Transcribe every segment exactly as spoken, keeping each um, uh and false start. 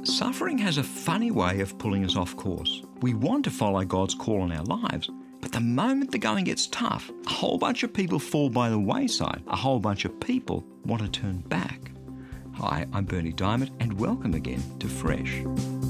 Suffering has a funny way of pulling us off course. We want to follow God's call on our lives, but the moment the going gets tough, a whole bunch of people fall by the wayside. A whole bunch of people want to turn back. Hi, I'm Berni Dymet, and welcome again to Fresh.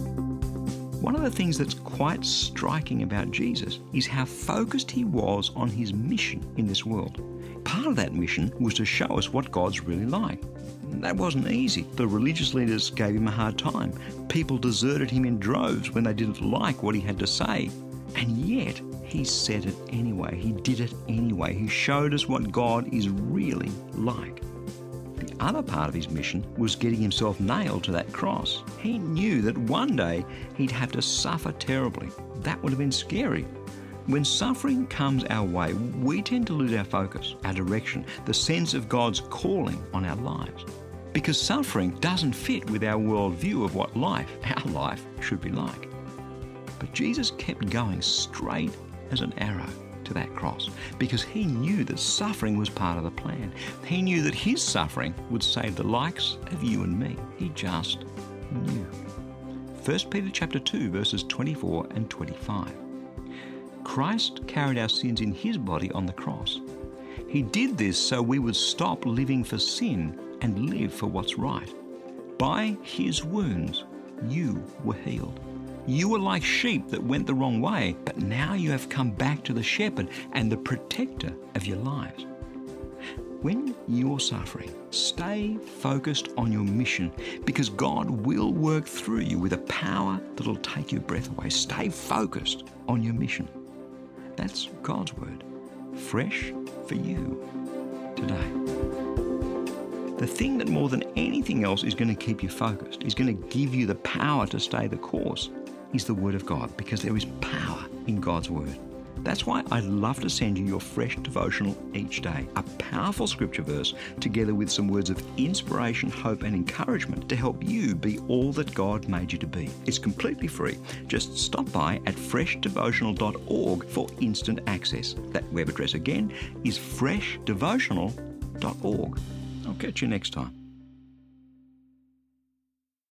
One of the things that's quite striking about Jesus is how focused he was on his mission in this world. Part of that mission was to show us what God's really like. That wasn't easy. The religious leaders gave him a hard time. People deserted him in droves when they didn't like what he had to say. And yet, he said it anyway. He did it anyway. He showed us what God is really like. The other part of his mission was getting himself nailed to that cross. He knew that one day he'd have to suffer terribly. That would have been scary. When suffering comes our way, we tend to lose our focus, our direction, the sense of God's calling on our lives. Because suffering doesn't fit with our worldview of what life, our life, should be like. But Jesus kept going straight as an arrow to that cross because he knew that suffering was part of the plan. He knew that his suffering would save the likes of you and me. He just knew. First Peter chapter two, verses twenty-four and twenty-five. Christ carried our sins in his body on the cross. He did this so we would stop living for sin and live for what's right. By his wounds, you were healed. You were like sheep that went the wrong way, but now you have come back to the shepherd and the protector of your lives. When you're suffering, stay focused on your mission because God will work through you with a power that'll take your breath away. Stay focused on your mission. That's God's word, fresh for you today. The thing that more than anything else is going to keep you focused, is going to give you the power to stay the course, is the Word of God, because there is power in God's Word. That's why I love to send you your fresh devotional each day, a powerful scripture verse together with some words of inspiration, hope and encouragement to help you be all that God made you to be. It's completely free. Just stop by at fresh devotional dot org for instant access. That web address again is fresh devotional dot org. I'll catch you next time.